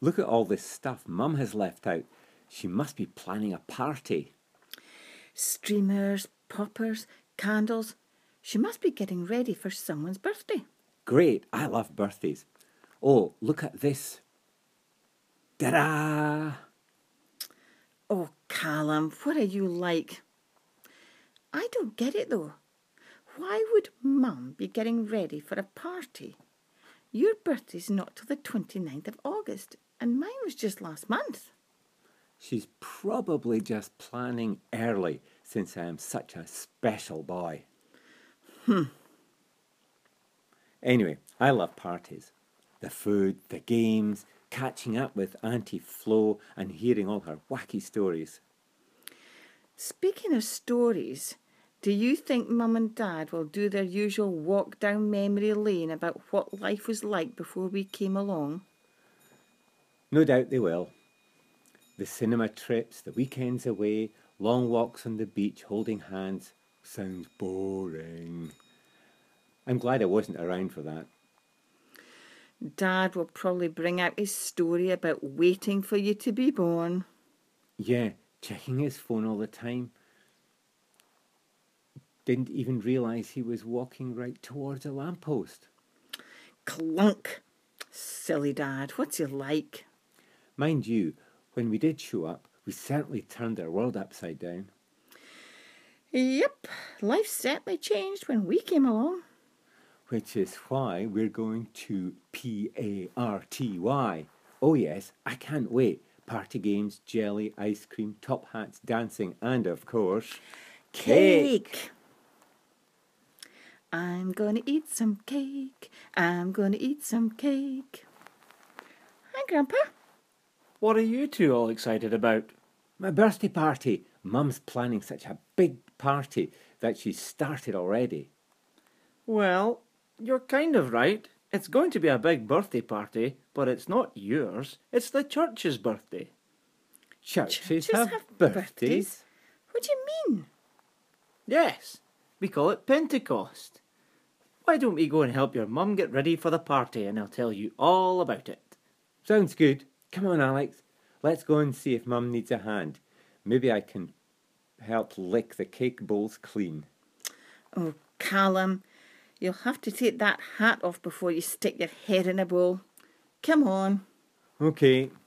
Look at all this stuff Mum has left out. She must be planning a party. Streamers, poppers, candles. She must be getting ready for someone's birthday. Great, I love birthdays. Oh, look at this. Ta-da! Oh, Callum, what are you like? I don't get it, though. Why would Mum be getting ready for a party? Your birthday's not till the 29th of August, and mine was just last month. She's probably just planning early, since I am such a special boy. Anyway, I love parties. The food, the games, catching up with Auntie Flo and hearing all her wacky stories. Speaking of stories, do you think Mum and Dad will do their usual walk down memory lane about what life was like before we came along? No doubt they will. The cinema trips, the weekends away, long walks on the beach holding hands. Sounds boring. I'm glad I wasn't around for that. Dad will probably bring out his story about waiting for you to be born. Yeah, checking his phone all the time. Didn't even realise he was walking right towards a lamppost. Clunk! Silly Dad, what's he like? Mind you, when we did show up, we certainly turned our world upside down. Yep, life certainly changed when we came along. Which is why we're going to PARTY. Oh yes, I can't wait. Party games, jelly, ice cream, top hats, dancing, and of course, Cake! I'm gonna eat some cake. I'm gonna eat some cake. Hi, Grandpa. What are you two all excited about? My birthday party. Mum's planning such a big party that she's started already. Well, you're kind of right. It's going to be a big birthday party, but it's not yours. It's the church's birthday. Churches have birthdays? What do you mean? Yes, we call it Pentecost. Why don't we go and help your mum get ready for the party and I'll tell you all about it. Sounds good. Come on, Alex. Let's go and see if Mum needs a hand. Maybe I can help lick the cake bowls clean. Oh, Callum, you'll have to take that hat off before you stick your head in a bowl. Come on. Okay.